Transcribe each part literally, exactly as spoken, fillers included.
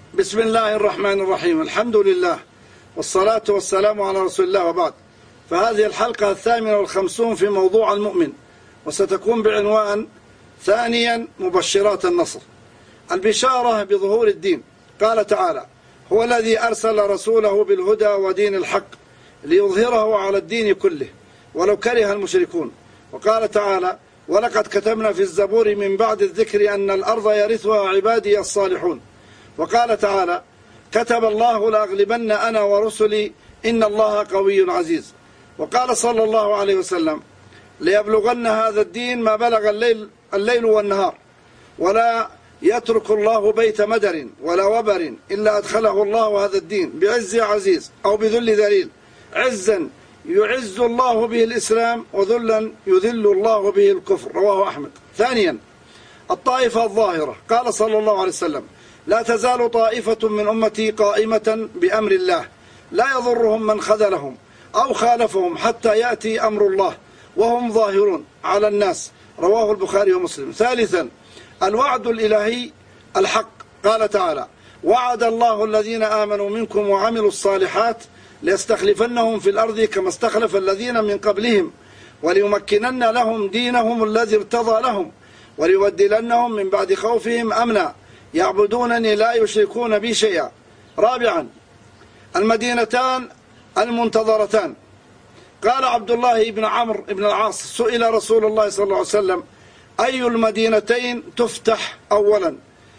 بسم الله الرحمن الرحيم. الحمد لله والصلاة والسلام على رسول الله، وبعد. فهذه الحلقة الثامنة والخمسون في موضوع المؤمن، وستكون بعنوان ثانيا مبشرات النصر. البشارة بظهور الدين. قال تعالى: هو الذي أرسل رسوله بالهدى ودين الحق ليظهره على الدين كله ولو كره المشركون. وقال تعالى: ولقد كتبنا في الزبور من بعد الذكر أن الأرض يرثها عبادي الصالحون. وقال تعالى: كتب الله لأغلبن أنا ورسلي إن الله قوي عزيز. وقال صلى الله عليه وسلم: ليبلغن هذا الدين ما بلغ الليل, الليل والنهار، ولا يترك الله بيت مدر ولا وبر إلا أدخله الله هذا الدين بعز عزيز أو بذل ذليل، عزا يعز الله به الإسلام وذلا يذل الله به الكفر. رواه أحمد. ثانيا الطائفة الظاهرة. قال صلى الله عليه وسلم: لا تزال طائفة من أمتي قائمة بأمر الله لا يضرهم من خذلهم أو خالفهم حتى يأتي أمر الله وهم ظاهرون على الناس. رواه البخاري ومسلم. ثالثا الوعد الإلهي الحق. قال تعالى: وعد الله الذين آمنوا منكم وعملوا الصالحات ليستخلفنهم في الأرض كما استخلف الذين من قبلهم وليمكنن لهم دينهم الذي ارتضى لهم وليبدلنهم من بعد خوفهم أمنا يعبدونني لا يشركون بي شيئا. رابعا المدينتان المنتظرتان. قال عبد الله بن عمرو بن العاص: سئل رسول الله صلى الله عليه وسلم: أي المدينتين تفتح أولا،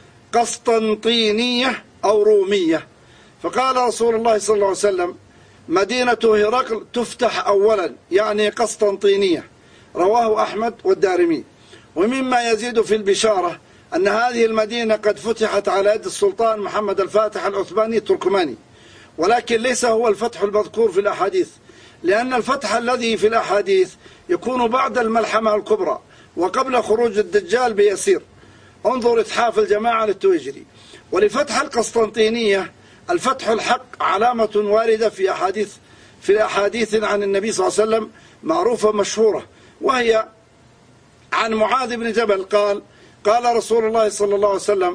قسطنطينية أو رومية؟ فقال رسول الله صلى الله عليه وسلم: مدينة هرقل تفتح أولا، يعني قسطنطينية. رواه أحمد والدارمي. ومما يزيد في البشارة أن هذه المدينة قد فتحت على يد السلطان محمد الفاتح العثماني التركماني، ولكن ليس هو الفتح المذكور في الأحاديث، لأن الفتح الذي في الأحاديث يكون بعد الملحمة الكبرى وقبل خروج الدجال بيسير. انظر إتحاف الجماعة للتويجري. ولفتح القسطنطينية الفتح الحق علامة واردة في أحاديث في أحاديث عن النبي صلى الله عليه وسلم معروفة مشهورة، وهي عن معاذ بن جبل قال: قال رسول الله صلى الله عليه وسلم: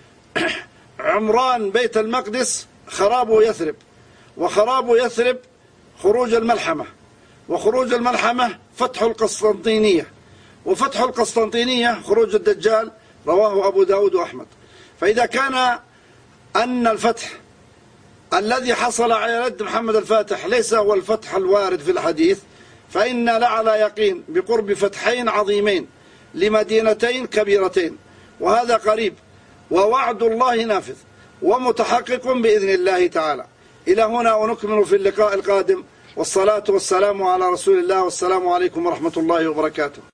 عمران بيت المقدس خراب يثرب، وخراب يثرب خروج الملحمة، وخروج الملحمة فتح القسطنطينية، وفتح القسطنطينية خروج الدجال. رواه أبو داود وأحمد. فإذا كان أن الفتح الذي حصل على يد محمد الفاتح ليس هو الفتح الوارد في الحديث، فإن لعلى يقين بقرب فتحين عظيمين لمدينتين كبيرتين، وهذا قريب، ووعد الله نافذ ومتحقق بإذن الله تعالى. إلى هنا ونكمل في اللقاء القادم، والصلاة والسلام على رسول الله، والسلام عليكم ورحمة الله وبركاته.